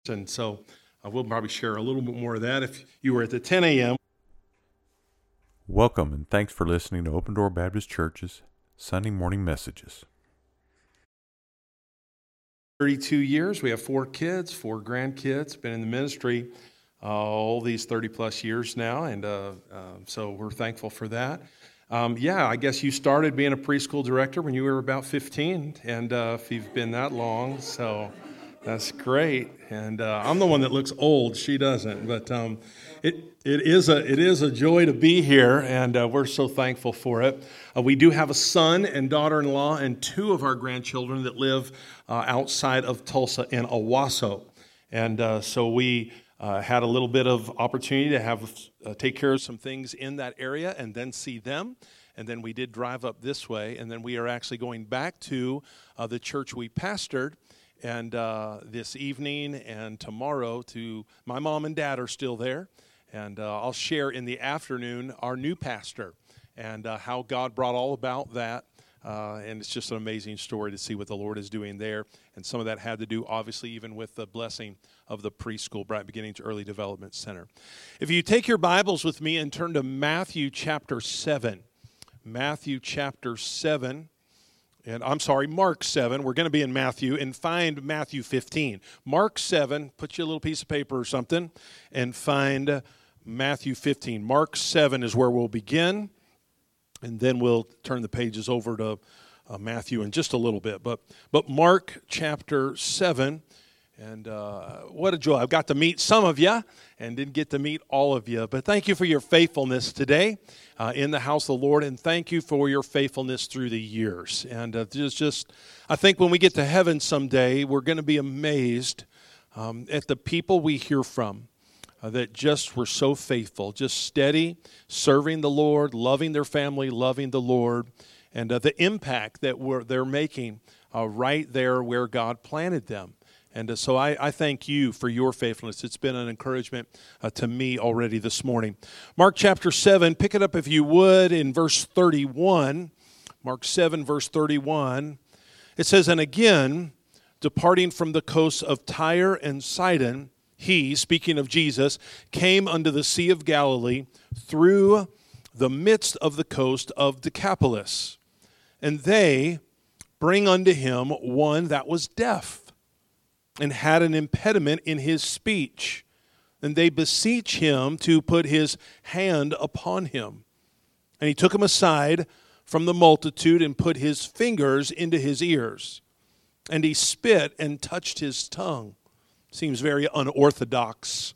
And so we'll probably share a little bit more of that if you were at the 10 a.m. Welcome and thanks for listening to Open Door Baptist Church's Sunday morning messages. 32 years. We have 4 kids, 4 grandkids, been in the ministry all these 30 plus years now. And so we're thankful for that. I guess you started being a preschool director when you were about 15. And if you've been that long, so that's great. And I'm the one that looks old. She doesn't. But it is a joy to be here, and we're so thankful for it. We do have a son and daughter-in-law and 2 of our grandchildren that live outside of Tulsa in Owasso. And so we had a little bit of opportunity to have take care of some things in that area and then see them. And then we did drive up this way, and then we are actually going back to the church we pastored. And this evening and tomorrow, my mom and dad are still there. And I'll share in the afternoon our new pastor and how God brought all about that. And it's just an amazing story to see what the Lord is doing there. And some of that had to do, obviously, even with the blessing of the preschool, Bright Beginnings Early Development Center. If you take your Bibles with me and turn to Matthew chapter 7. Matthew chapter 7. And I'm sorry, Mark 7. We're going to be in Matthew and find Matthew 15. Mark 7, put you a little piece of paper or something, and find Matthew 15. Mark 7 is where we'll begin, and then we'll turn the pages over to Matthew in just a little bit. But Mark chapter 7, and what a joy. I've got to meet some of you and didn't get to meet all of you. But thank you for your faithfulness today in the house of the Lord, and thank you for your faithfulness through the years. And I think when we get to heaven someday, we're going to be amazed at the people we hear from that just were so faithful, just steady, serving the Lord, loving their family, loving the Lord, and the impact that they're making right there where God planted them. And so I thank you for your faithfulness. It's been an encouragement to me already this morning. Mark chapter 7, pick it up if you would in verse 31. Mark 7, verse 31. It says, "And again, departing from the coasts of Tyre and Sidon, he," speaking of Jesus, "came unto the Sea of Galilee through the midst of the coast of Decapolis. And they bring unto him one that was deaf, and had an impediment in his speech. And they beseech him to put his hand upon him. And he took him aside from the multitude, and put his fingers into his ears. And he spit and touched his tongue." Seems very unorthodox.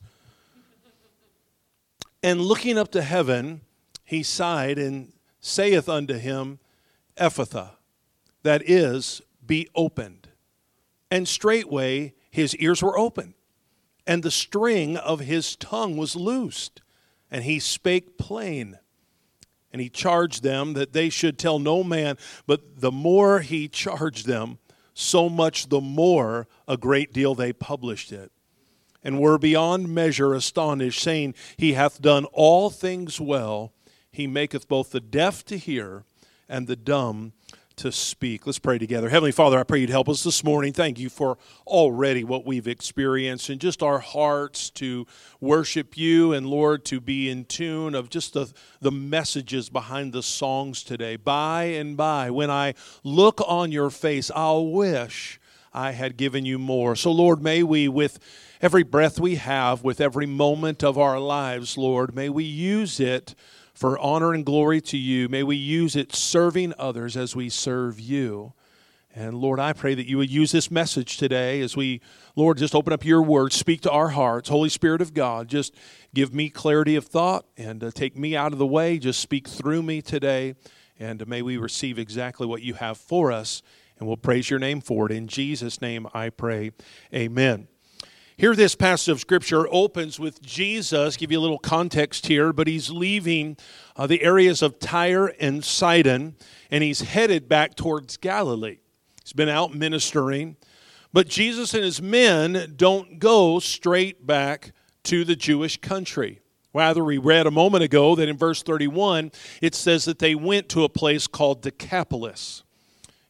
"And looking up to heaven, he sighed, and saith unto him, Ephphatha, that is, be opened. And straightway his ears were opened, and the string of his tongue was loosed, and he spake plain. And he charged them that they should tell no man, but the more he charged them, so much the more a great deal they published it, and were beyond measure astonished, saying, He hath done all things well. He maketh both the deaf to hear and the dumb to speak." Let's pray together. Heavenly Father, I pray you'd help us this morning. Thank you for already what we've experienced and just our hearts to worship you, and Lord, to be in tune of just the messages behind the songs today. By and by, when I look on your face, I'll wish I had given you more. So Lord, may we, with every breath we have, with every moment of our lives, Lord, may we use it for honor and glory to you. May we use it serving others as we serve you. And Lord, I pray that you would use this message today as we, Lord, just open up your word, speak to our hearts. Holy Spirit of God, just give me clarity of thought and take me out of the way. Just speak through me today, and may we receive exactly what you have for us, and we'll praise your name for it. In Jesus' name I pray, amen. Here, this passage of Scripture opens with Jesus. Give you a little context here, but he's leaving the areas of Tyre and Sidon, and he's headed back towards Galilee. He's been out ministering, but Jesus and his men don't go straight back to the Jewish country. Rather, we read a moment ago that in verse 31, it says that they went to a place called Decapolis.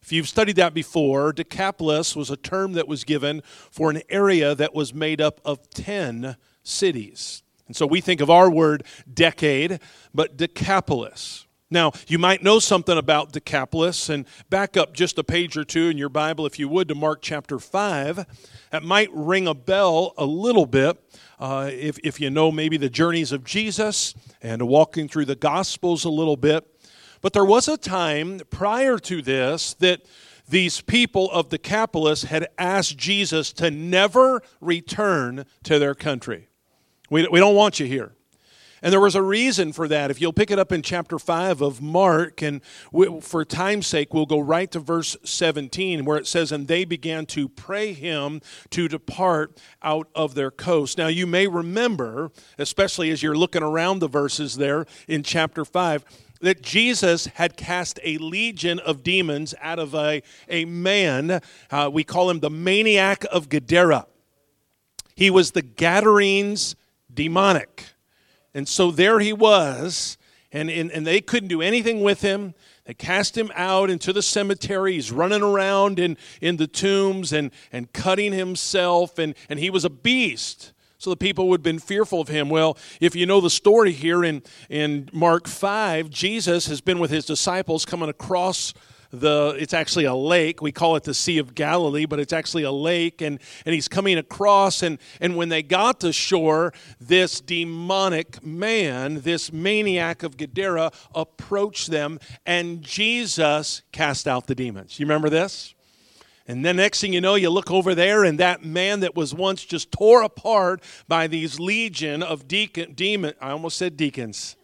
If you've studied that before, Decapolis was a term that was given for an area that was made up of 10 cities. And so we think of our word decade, but Decapolis. Now, you might know something about Decapolis, and back up just a page or two in your Bible, if you would, to Mark chapter 5. That might ring a bell a little bit if you know maybe the journeys of Jesus and walking through the Gospels a little bit. But there was a time prior to this that these people of Decapolis had asked Jesus to never return to their country. We don't want you here. And there was a reason for that. If you'll pick it up in chapter 5 of Mark, and for time's sake, we'll go right to verse 17, where it says, "And they began to pray him to depart out of their coast." Now, you may remember, especially as you're looking around the verses there in chapter 5, that Jesus had cast a legion of demons out of a man. We call him the maniac of Gadara. He was the Gadarenes demonic. And so there he was, and they couldn't do anything with him. They cast him out into the cemetery. He's running around in the tombs and cutting himself, and he was a beast. So the people would have been fearful of him. Well, if you know the story here in Mark 5, Jesus has been with his disciples coming across it's actually a lake. We call it the Sea of Galilee, but it's actually a lake. And he's coming across, and when they got to shore, this demonic man, this maniac of Gadara, approached them, and Jesus cast out the demons. You remember this? And then next thing you know, you look over there, and that man that was once just tore apart by these legion of demons, I almost said deacons.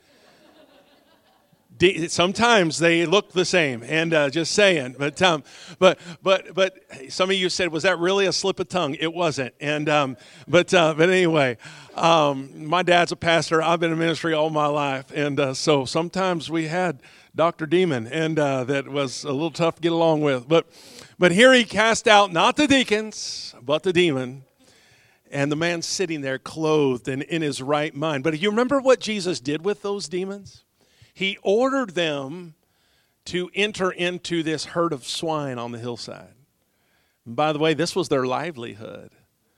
Sometimes they look the same, and just saying. But some of you said, "Was that really a slip of tongue?" It wasn't. And but anyway, my dad's a pastor. I've been in ministry all my life, and so sometimes we had Dr. Demon, and that was a little tough to get along with. But here he cast out not the deacons, but the demon. And the man's sitting there clothed and in his right mind. But you remember what Jesus did with those demons? He ordered them to enter into this herd of swine on the hillside. And by the way, this was their livelihood.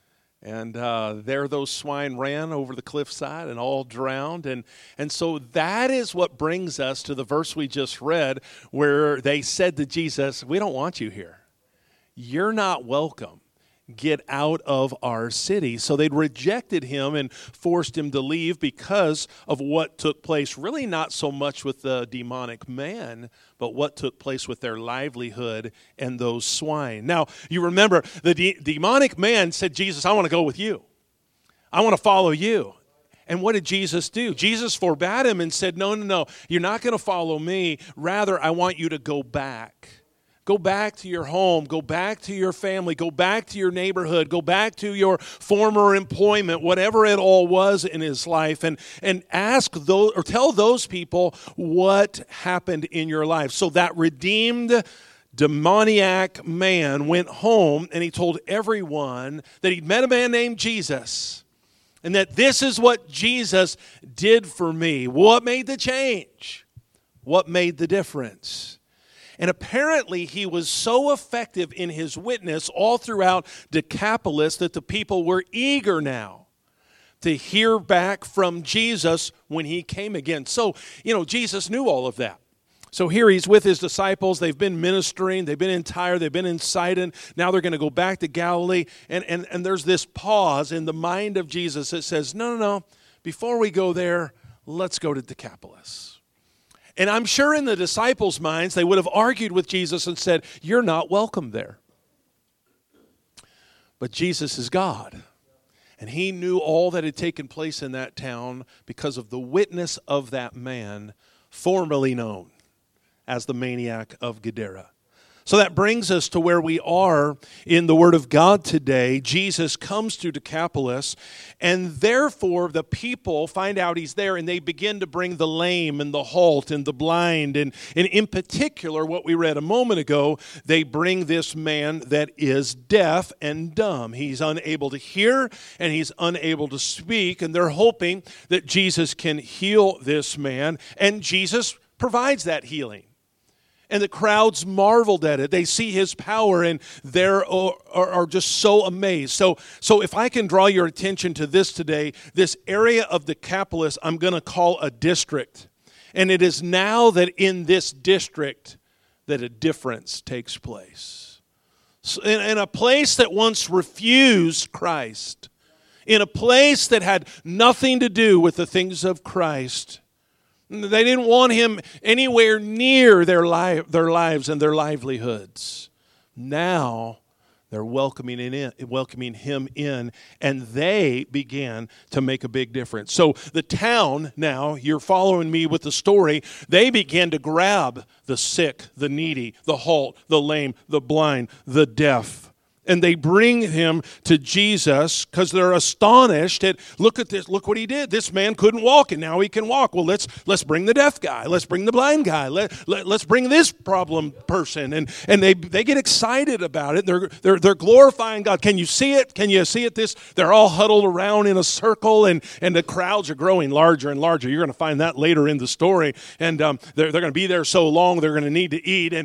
And there those swine ran over the cliffside and all drowned. And so that is what brings us to the verse we just read, where they said to Jesus, "We don't want you here. You're not welcome. Get out of our city." So they'd rejected him and forced him to leave because of what took place, really not so much with the demonic man, but what took place with their livelihood and those swine. Now, you remember, the demonic man said, "Jesus, I want to go with you. I want to follow you." And what did Jesus do? Jesus forbade him and said, No, you're not going to follow me. Rather, I want you to go back. Go back to your home, go back to your family, go back to your neighborhood, go back to your former employment, whatever it all was in his life, and ask those, or tell those people what happened in your life. So that redeemed demoniac man went home, and he told everyone that he'd met a man named Jesus, and that this is what Jesus did for me. What made the change? What made the difference? And apparently he was so effective in his witness all throughout Decapolis that the people were eager now to hear back from Jesus when he came again. So, Jesus knew all of that. So here he's with his disciples. They've been ministering. They've been in Tyre. They've been in Sidon. Now they're going to go back to Galilee. And there's this pause in the mind of Jesus that says, no. Before we go there, let's go to Decapolis. And I'm sure in the disciples' minds, they would have argued with Jesus and said, "You're not welcome there." But Jesus is God. And he knew all that had taken place in that town because of the witness of that man, formerly known as the maniac of Gadara. So that brings us to where we are in the Word of God today. Jesus comes to Decapolis, and therefore the people find out he's there, and they begin to bring the lame and the halt and the blind. And in particular, what we read a moment ago, they bring this man that is deaf and dumb. He's unable to hear, and he's unable to speak, and they're hoping that Jesus can heal this man, and Jesus provides that healing. And the crowds marveled at it. They see his power and they are just so amazed. So if I can draw your attention to this today, this area of Decapolis I'm going to call a district. And it is now that in this district that a difference takes place. So in a place that once refused Christ, in a place that had nothing to do with the things of Christ, they didn't want him anywhere near their lives and their livelihoods. Now they're welcoming him in, and they began to make a big difference. So the town now, you're following me with the story, they began to grab the sick, the needy, the halt, the lame, the blind, the deaf. And they bring him to Jesus because they're astonished at, look at this, look what he did. This man couldn't walk and now he can walk. Well, let's bring the deaf guy. Let's bring the blind guy. Let's bring this problem person. And they get excited about it. They're glorifying God. Can you see it? Can you see it? They're all huddled around in a circle and the crowds are growing larger and larger. You're going to find that later in the story. And they're going to be there so long they're going to need to eat.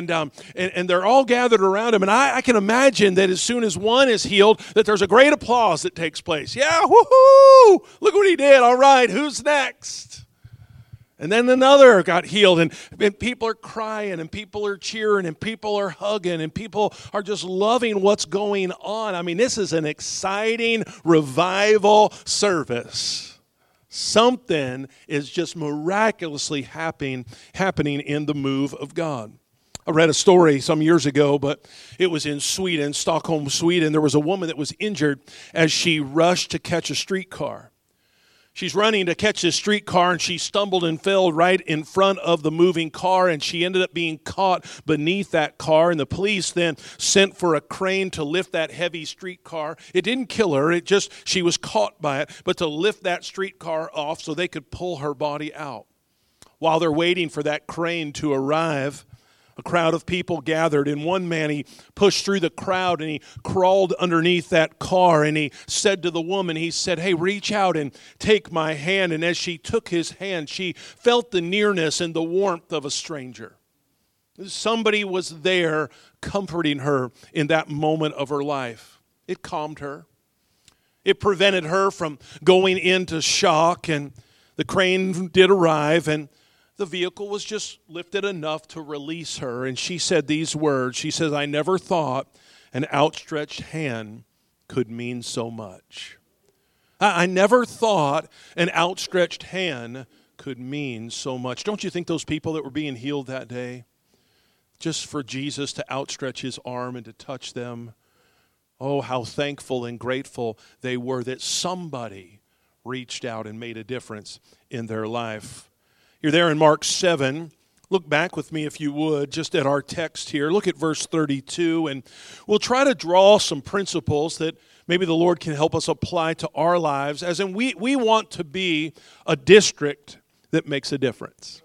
And they're all gathered around him. And I can imagine that as soon as one is healed, that there's a great applause that takes place. Yeah, woohoo! Look what he did. All right, who's next? And then another got healed, and people are crying, and people are cheering, and people are hugging, and people are just loving what's going on. I mean, this is an exciting revival service. Something is just miraculously happening in the move of God. I read a story some years ago, but it was in Sweden, Stockholm, Sweden. There was a woman that was injured as she rushed to catch a streetcar. She's running to catch this streetcar, and she stumbled and fell right in front of the moving car, and she ended up being caught beneath that car, and the police then sent for a crane to lift that heavy streetcar. It didn't kill her. She was caught by it, but to lift that streetcar off so they could pull her body out. While they're waiting for that crane to arrive, a crowd of people gathered, and one man, he pushed through the crowd and he crawled underneath that car, and he said to the woman, he said, "Hey, reach out and take my hand." And as she took his hand, she felt the nearness and the warmth of a stranger. Somebody was there comforting her in that moment of her life. It calmed her. It prevented her from going into shock, and the crane did arrive, and the vehicle was just lifted enough to release her. And she said these words. She says, "I never thought an outstretched hand could mean so much." I never thought an outstretched hand could mean so much. Don't you think those people that were being healed that day, just for Jesus to outstretch his arm and to touch them, oh, how thankful and grateful they were that somebody reached out and made a difference in their life. You're there in Mark 7. Look back with me, if you would, just at our text here. Look at verse 32, and we'll try to draw some principles that maybe the Lord can help us apply to our lives, as in we want to be a district that makes a difference.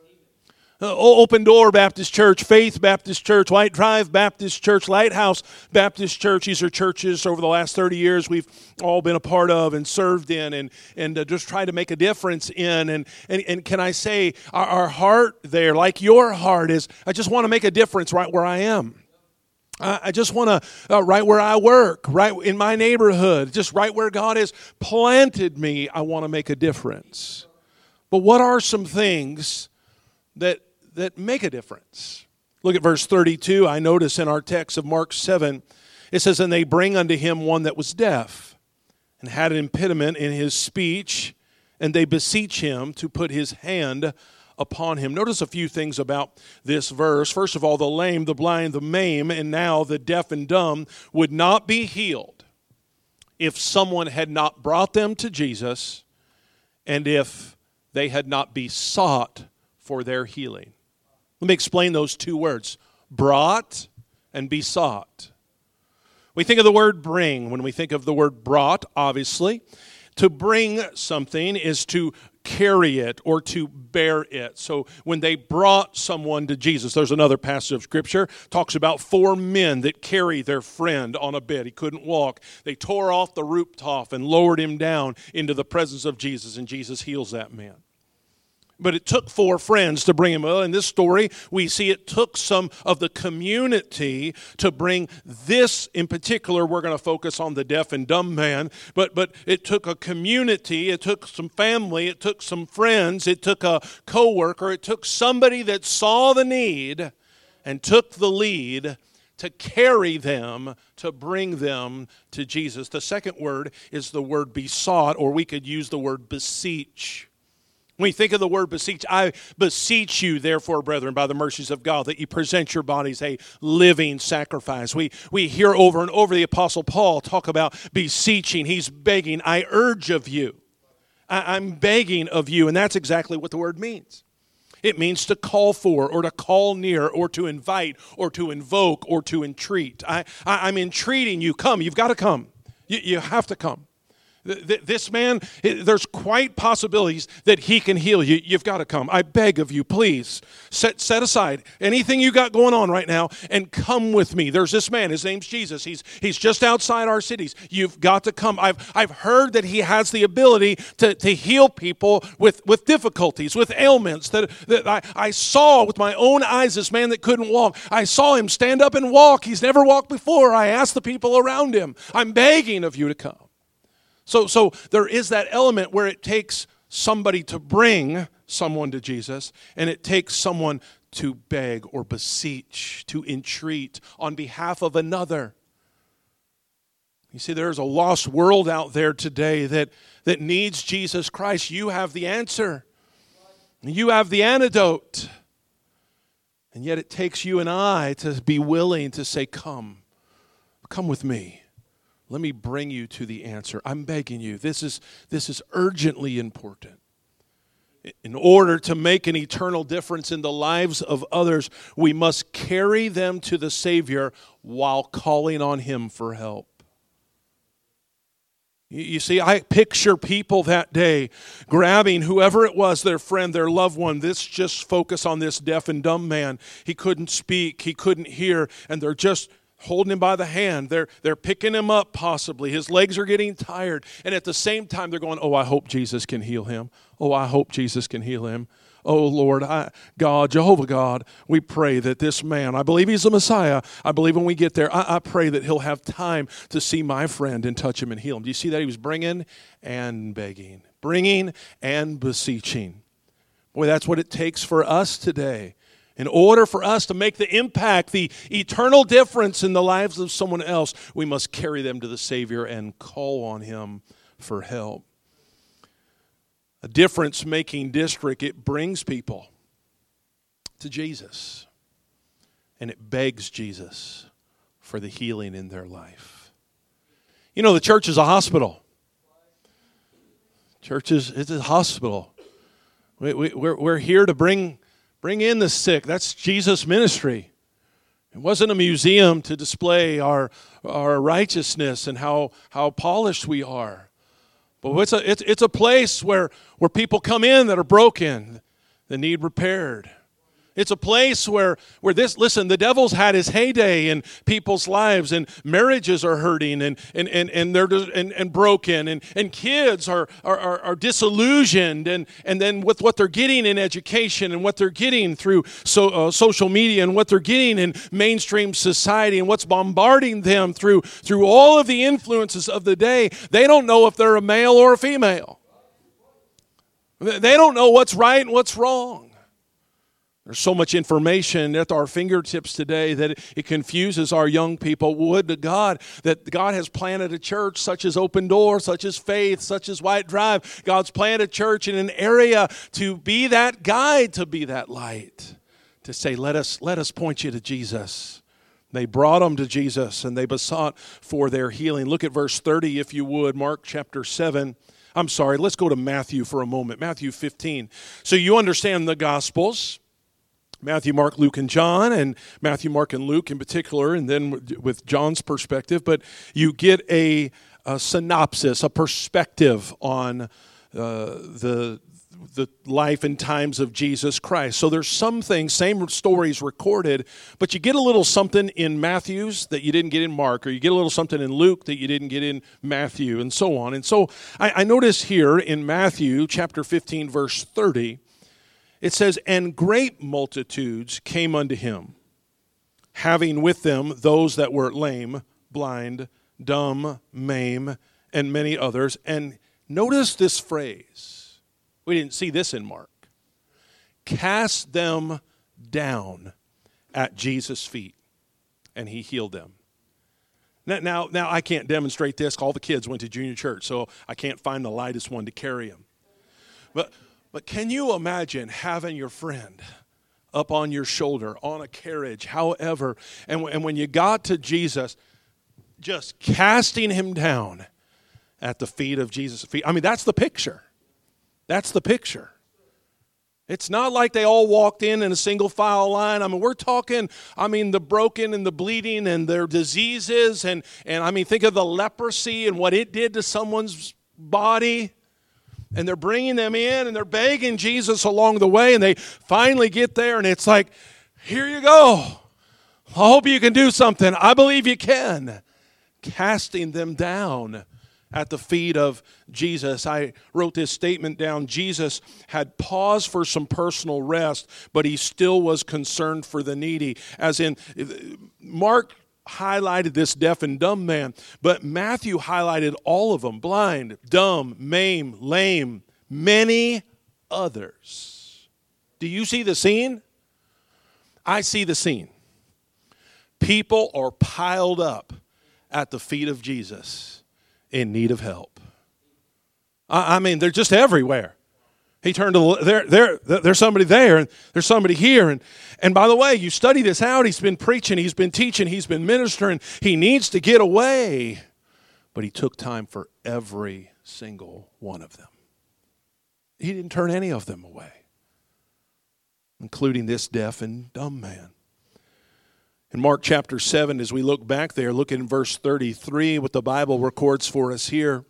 Open Door Baptist Church, Faith Baptist Church, White Drive Baptist Church, Lighthouse Baptist Church. These are churches over the last 30 years we've all been a part of and served in and just try to make a difference in. And can I say, our heart there, like your heart, is I just want to make a difference right where I am. I just want to, right where I work, right in my neighborhood, just right where God has planted me, I want to make a difference. But what are some things that make a difference? Look at verse 32. I notice in our text of Mark 7, it says, "And they bring unto him one that was deaf and had an impediment in his speech, and they beseech him to put his hand upon him." Notice a few things about this verse. First of all, the lame, the blind, the maimed, and now the deaf and dumb would not be healed if someone had not brought them to Jesus and if they had not besought for their healing. Let me explain those two words, brought and besought. We think of the word bring when we think of the word brought, obviously. To bring something is to carry it or to bear it. So when they brought someone to Jesus, there's another passage of Scripture, talks about 4 men that carry their friend on a bed. He couldn't walk. They tore off the rooftop and lowered him down into the presence of Jesus, and Jesus heals that man. But it took 4 friends to bring him. Well, in this story, we see it took some of the community to bring this in particular. We're going to focus on the deaf and dumb man. But it took a community. It took some family. It took some friends. It took a coworker. It took somebody that saw the need and took the lead to carry them, to bring them to Jesus. The second word is the word besought, or we could use the word beseech. When you think of the word beseech, I beseech you, therefore, brethren, by the mercies of God, that you present your bodies a living sacrifice. We hear over and over the Apostle Paul talk about beseeching. He's begging. I urge of you. I'm begging of you. And that's exactly what the word means. It means to call for, or to call near, or to invite, or to invoke, or to entreat. I'm entreating you. Come. You've got to come. You have to come. This man, there's quite possibilities that he can heal you. You've got to come. I beg of you, please, set aside anything you got going on right now and come with me. There's this man. His name's Jesus. He's just outside our cities. You've got to come. I've heard that he has the ability to heal people with difficulties, with ailments that I saw with my own eyes. This man that couldn't walk, I saw him stand up and walk. He's never walked before. I asked the people around him, I'm begging of you to come. So there is that element where it takes somebody to bring someone to Jesus, and it takes someone to beg or beseech, to entreat on behalf of another. You see, there's a lost world out there today that needs Jesus Christ. You have the answer. You have the antidote. And yet it takes you and I to be willing to say, come with me. Let me bring you to the answer. I'm begging you. This is urgently important. In order to make an eternal difference in the lives of others, we must carry them to the Savior while calling on Him for help. You see, I picture people that day grabbing whoever it was, their friend, their loved one. This just focus on this deaf and dumb man. He couldn't speak, he couldn't hear, and they're just holding him by the hand. They're picking him up possibly. His legs are getting tired. And at the same time, they're going, oh, I hope Jesus can heal him. Oh, I hope Jesus can heal him. Oh, Lord, God, Jehovah God, we pray that this man, I believe he's the Messiah. I believe when we get there, I pray that he'll have time to see my friend and touch him and heal him. Do you see that? He was bringing and begging, bringing and beseeching. Boy, that's what it takes for us today. In order for us to make the impact, the eternal difference in the lives of someone else, we must carry them to the Savior and call on Him for help. A difference-making district, it brings people to Jesus. And it begs Jesus for the healing in their life. You know, the church is a hospital. Church is a hospital. We're here to bring in the sick. That's Jesus' ministry. It wasn't a museum to display our righteousness and how polished we are. But it's a place where people come in that are broken, that need repaired. It's a place where the devil's had his heyday in people's lives, and marriages are hurting and they're broken, and kids are disillusioned, and then with what they're getting in education and what they're getting through social media and what they're getting in mainstream society and what's bombarding them through all of the influences of the day, they don't know if they're a male or a female. They don't know what's right and what's wrong. There's so much information at our fingertips today that it confuses our young people. Would to God that God has planted a church such as Open Door, such as Faith, such as White Drive. God's planted a church in an area to be that guide, to be that light, to say, let us point you to Jesus. They brought them to Jesus and they besought for their healing. Look at verse 30, if you would, Mark chapter 7. I'm sorry, let's go to Matthew for a moment, Matthew 15. So you understand the Gospels. Matthew, Mark, Luke, and John, and Matthew, Mark, and Luke in particular, and then with John's perspective. But you get a synopsis, a perspective on the life and times of Jesus Christ. So there's some things, same stories recorded, but you get a little something in Matthew's that you didn't get in Mark, or you get a little something in Luke that you didn't get in Matthew, and so on. And so I notice here in Matthew chapter 15, verse 30, It says, and great multitudes came unto him, having with them those that were lame, blind, dumb, maimed, and many others. And notice this phrase. We didn't see this in Mark. Cast them down at Jesus' feet, and he healed them. Now, I can't demonstrate this. All the kids went to junior church, so I can't find the lightest one to carry them. But can you imagine having your friend up on your shoulder, on a carriage, however, and when you got to Jesus, just casting him down at the feet of Jesus' feet? I mean, that's the picture. That's the picture. It's not like they all walked in a single file line. I mean, we're talking, the broken and the bleeding and their diseases. And think of the leprosy and what it did to someone's body. And they're bringing them in and they're begging Jesus along the way. And they finally get there and it's like, here you go. I hope you can do something. I believe you can. Casting them down at the feet of Jesus. I wrote this statement down. Jesus had paused for some personal rest, but he still was concerned for the needy. As in, Mark highlighted this deaf and dumb man, but Matthew highlighted all of them: blind, dumb, maimed, lame, many others. Do you see the scene? I see the scene. People are piled up at the feet of Jesus in need of help. They're just everywhere. He turned to there's somebody there, and there's somebody here. And by the way, you study this out. He's been preaching, he's been teaching, he's been ministering. He needs to get away. But he took time for every single one of them. He didn't turn any of them away, including this deaf and dumb man. In Mark chapter 7, as we look back there, look in verse 33, what the Bible records for us here.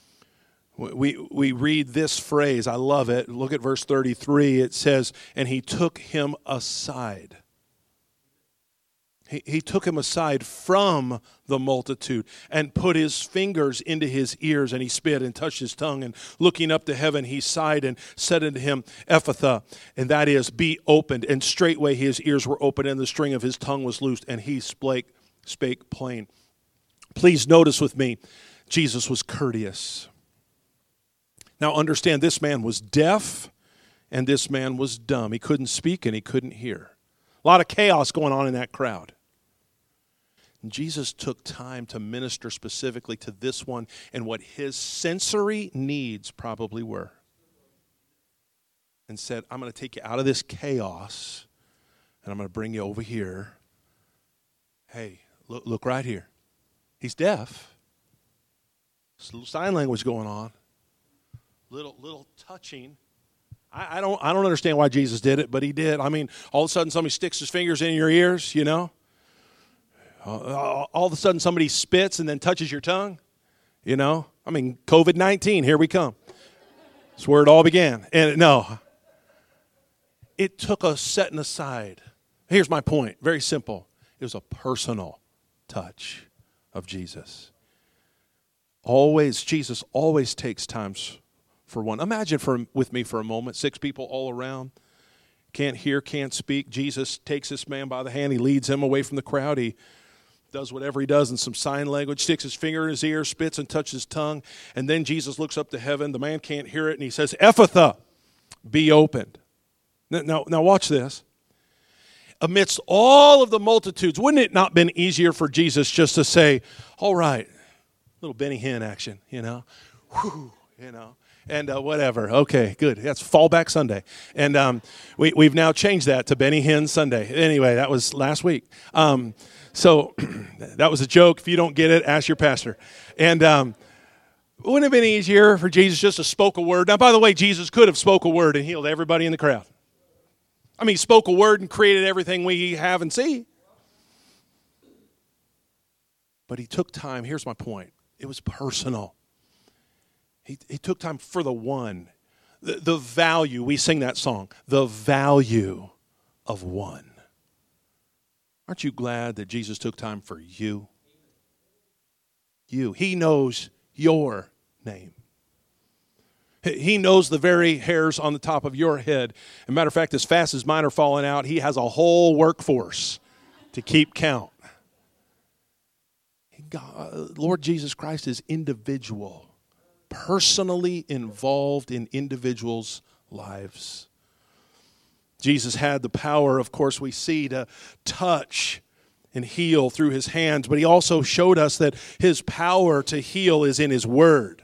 We read this phrase. I love it. Look at verse 33. It says, and he took him aside. He took him aside from the multitude and put his fingers into his ears, and he spit and touched his tongue. And looking up to heaven, he sighed and said unto him, Ephphatha, and that is, be opened. And straightway his ears were opened, and the string of his tongue was loosed, and he spake plain. Please notice with me, Jesus was courteous. Now understand, this man was deaf, and this man was dumb. He couldn't speak, and he couldn't hear. A lot of chaos going on in that crowd. And Jesus took time to minister specifically to this one and what his sensory needs probably were. And said, I'm going to take you out of this chaos, and I'm going to bring you over here. Hey, look right here. He's deaf. There's a little sign language going on. Little touching. I don't understand why Jesus did it, but he did. All of a sudden somebody sticks his fingers in your ears, you know. All of a sudden somebody spits and then touches your tongue, you know. COVID-19, here we come. That's where it all began. And no, it took a setting aside. Here's my point, very simple. It was a personal touch of Jesus. Jesus always takes times for one. Imagine with me for a moment, 6 people all around, can't hear, can't speak. Jesus takes this man by the hand. He leads him away from the crowd. He does whatever he does in some sign language, sticks his finger in his ear, spits and touches his tongue. And then Jesus looks up to heaven. The man can't hear it, and he says, Ephphatha, be opened. Now watch this. Amidst all of the multitudes, wouldn't it not been easier for Jesus just to say, all right, little Benny Hinn action, you know, whew, you know. And whatever. Okay, good. That's Fallback Sunday. And we've now changed that to Benny Hinn Sunday. Anyway, that was last week. So that was a joke. If you don't get it, ask your pastor. And wouldn't it have been easier for Jesus just to spoke a word? Now, by the way, Jesus could have spoke a word and healed everybody in the crowd. He spoke a word and created everything we have and see. But he took time. Here's my point. It was personal. He took time for the one. The value, we sing that song, the value of one. Aren't you glad that Jesus took time for you? You. He knows your name. He knows the very hairs on the top of your head. As a matter of fact, as fast as mine are falling out, he has a whole workforce to keep count. God, Lord Jesus Christ is individual, personally involved in individuals' lives. Jesus had the power, of course, we see, to touch and heal through his hands, but he also showed us that his power to heal is in his word.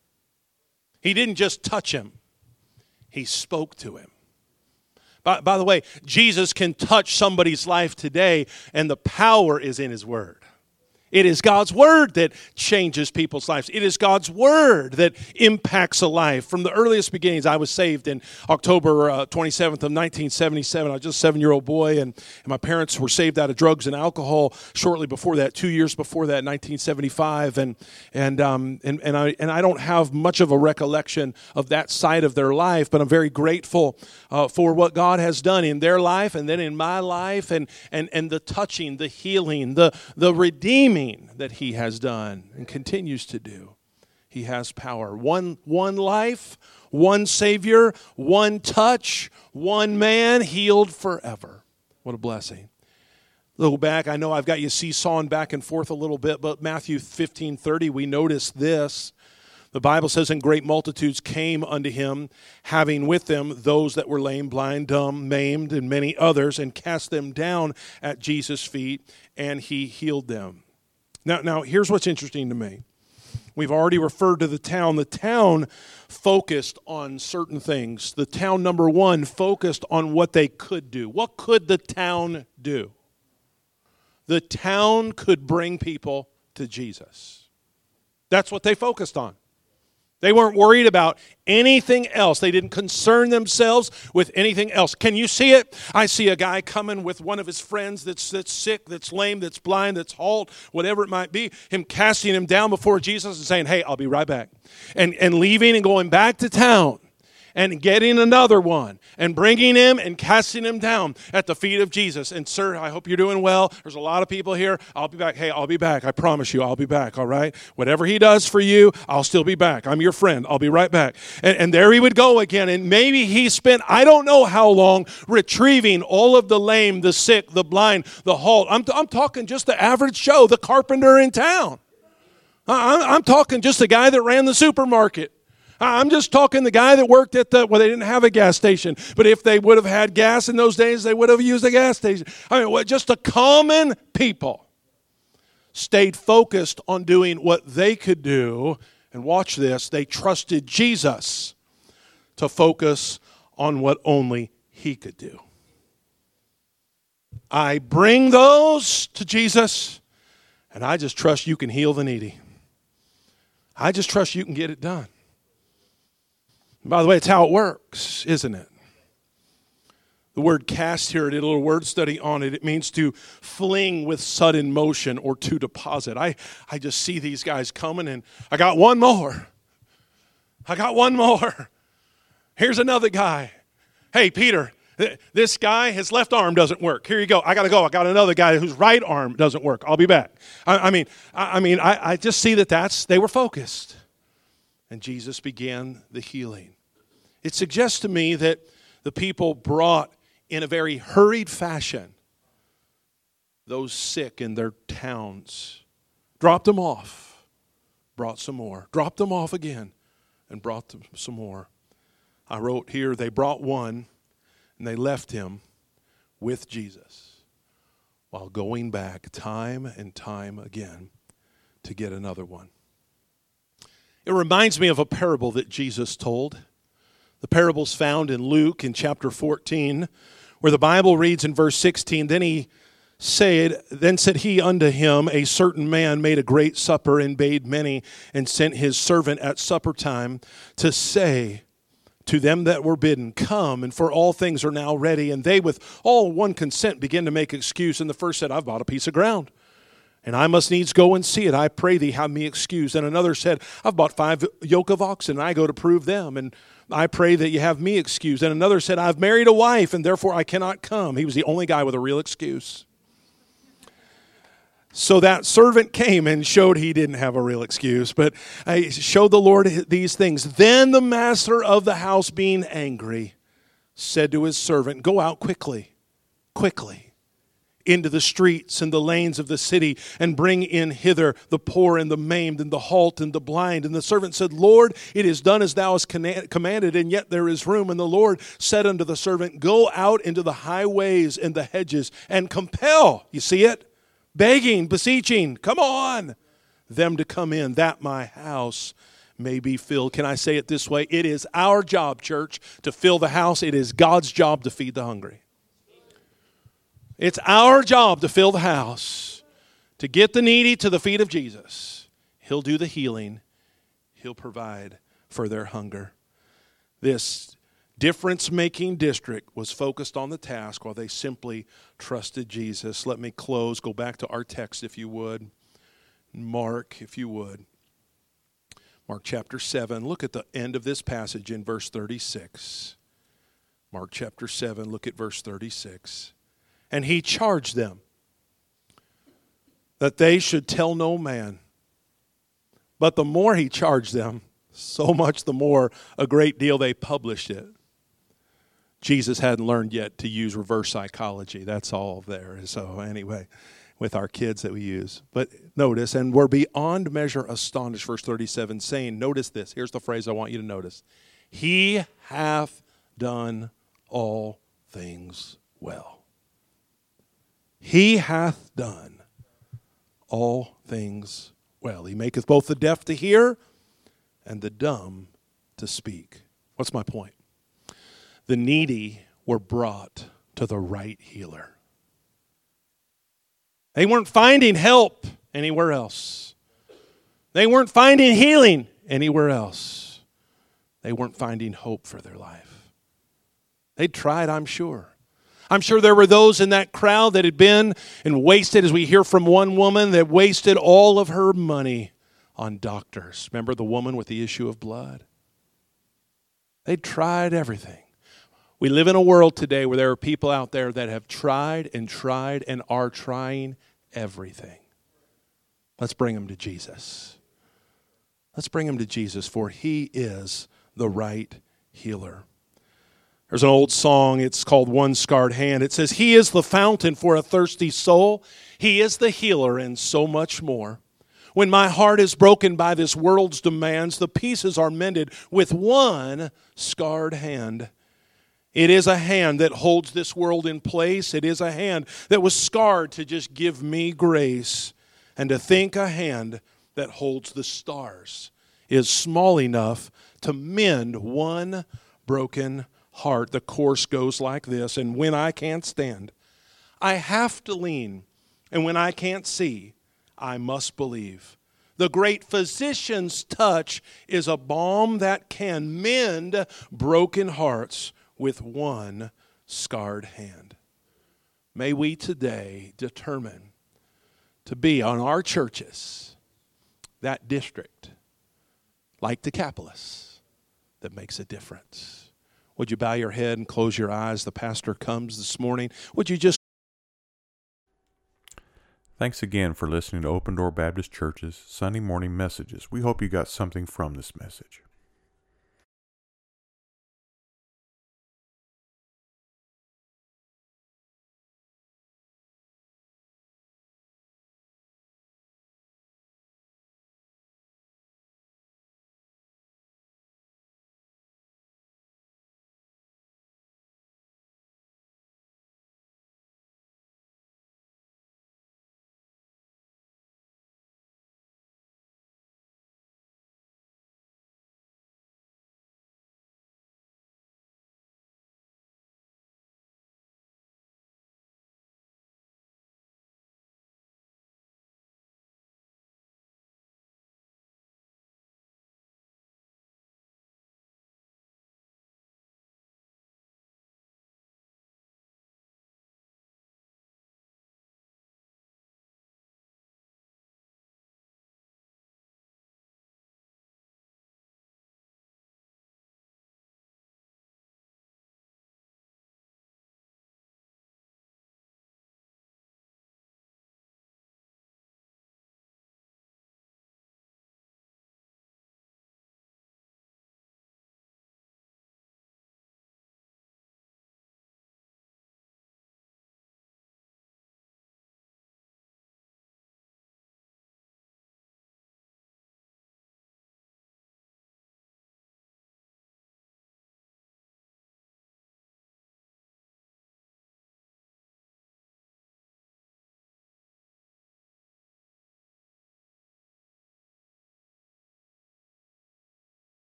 He didn't just touch him, he spoke to him. By the way, Jesus can touch somebody's life today, and the power is in his word. It is God's word that changes people's lives. It is God's word that impacts a life. From the earliest beginnings, I was saved in October 27th of 1977. I was just a 7-year-old boy, and my parents were saved out of drugs and alcohol shortly before that, 2 years before that, 1975. And I don't have much of a recollection of that side of their life, but I'm very grateful for what God has done in their life and then in my life, and the touching, the healing, the redeeming that he has done and continues to do. He has power. One life, one Savior, one touch, one man healed forever. What a blessing. A little back, I know I've got you seesawing back and forth a little bit, but Matthew 15:30, we notice this. The Bible says, and great multitudes came unto him, having with them those that were lame, blind, dumb, maimed, and many others, and cast them down at Jesus' feet, and he healed them. Now, here's what's interesting to me. We've already referred to the town. The town focused on certain things. The town, number one, focused on what they could do. What could the town do? The town could bring people to Jesus. That's what they focused on. They weren't worried about anything else. They didn't concern themselves with anything else. Can you see it? I see a guy coming with one of his friends that's sick, that's lame, that's blind, that's halt, whatever it might be, him casting him down before Jesus and saying, hey, I'll be right back. And leaving and going back to town and getting another one and bringing him and casting him down at the feet of Jesus. And sir, I hope you're doing well. There's a lot of people here. I'll be back. Hey, I'll be back. I promise you, I'll be back, all right? Whatever he does for you, I'll still be back. I'm your friend. I'll be right back. And there he would go again. And maybe he spent, I don't know how long, retrieving all of the lame, the sick, the blind, the halt. I'm talking just the average Joe, the carpenter in town. I'm talking just the guy that ran the supermarket. I'm just talking the guy that worked at they didn't have a gas station, but if they would have had gas in those days, they would have used a gas station. I mean, just the common people stayed focused on doing what they could do, and watch this, they trusted Jesus to focus on what only he could do. I bring those to Jesus, and I just trust you can heal the needy. I just trust you can get it done. By the way, it's how it works, isn't it? The word cast here, I did a little word study on it. It means to fling with sudden motion or to deposit. I just see these guys coming, and I got one more. Here's another guy. Hey, Peter, this guy, his left arm doesn't work. Here you go. I got to go. I got another guy whose right arm doesn't work. I'll be back. I just see that they were focused. And Jesus began the healing. It suggests to me that the people brought in a very hurried fashion those sick in their towns. Dropped them off, brought some more. Dropped them off again, and brought them some more. I wrote here, they brought one, and they left him with Jesus while going back time and time again to get another one. It reminds me of a parable that Jesus told. The parable's found in Luke in chapter 14, where the Bible reads in verse 16, Then said he unto him, a certain man made a great supper and bade many, and sent his servant at supper time to say to them that were bidden, Come, and for all things are now ready. And they with all one consent began to make excuse. And the first said, I've bought a piece of ground, and I must needs go and see it. I pray thee, have me excused. And another said, I've bought 5 yoke of oxen, and I go to prove them, and I pray that you have me excused. And another said, I've married a wife, and therefore I cannot come. He was the only guy with a real excuse. So that servant came and showed he didn't have a real excuse, but I showed the Lord these things. Then the master of the house, being angry, said to his servant, go out quickly, into the streets and the lanes of the city, and bring in hither the poor and the maimed and the halt and the blind. And the servant said, Lord, it is done as thou hast commanded, and yet there is room. And the Lord said unto the servant, go out into the highways and the hedges, and compel, you see it? Begging, beseeching, come on, them to come in, that my house may be filled. Can I say it this way? It is our job, church, to fill the house. It is God's job to feed the hungry. It's our job to fill the house, to get the needy to the feet of Jesus. He'll do the healing. He'll provide for their hunger. This difference-making district was focused on the task while they simply trusted Jesus. Let me close. Go back to our text, if you would. Mark, if you would. Mark chapter 7. Look at the end of this passage in verse 36. Mark chapter 7, look at verse 36. And he charged them that they should tell no man. But the more he charged them, so much the more a great deal they published it. Jesus hadn't learned yet to use reverse psychology. That's all there. So anyway, with our kids that we use. But notice, and we're beyond measure astonished, verse 37, saying, notice this. Here's the phrase I want you to notice. He hath done all things well. He hath done all things well. He maketh both the deaf to hear and the dumb to speak. What's my point? The needy were brought to the right healer. They weren't finding help anywhere else. They weren't finding healing anywhere else. They weren't finding hope for their life. They tried, I'm sure. I'm sure there were those in that crowd that had been and wasted, as we hear from one woman, that wasted all of her money on doctors. Remember the woman with the issue of blood? They tried everything. We live in a world today where there are people out there that have tried and are trying everything. Let's bring them to Jesus. Let's bring them to Jesus, for he is the right healer. There's an old song, it's called One Scarred Hand. It says, he is the fountain for a thirsty soul. He is the healer and so much more. When my heart is broken by this world's demands, the pieces are mended with one scarred hand. It is a hand that holds this world in place. It is a hand that was scarred to just give me grace. And to think a hand that holds the stars is small enough to mend one broken heart. The course goes like this. And when I can't stand, I have to lean. And when I can't see, I must believe. The great physician's touch is a balm that can mend broken hearts with one scarred hand. May we today determine to be on our churches that district, like Decapolis, that makes a difference. Would you bow your head and close your eyes? The pastor comes this morning. Would you just... Thanks again for listening to Open Door Baptist Church's Sunday morning messages. We hope you got something from this message.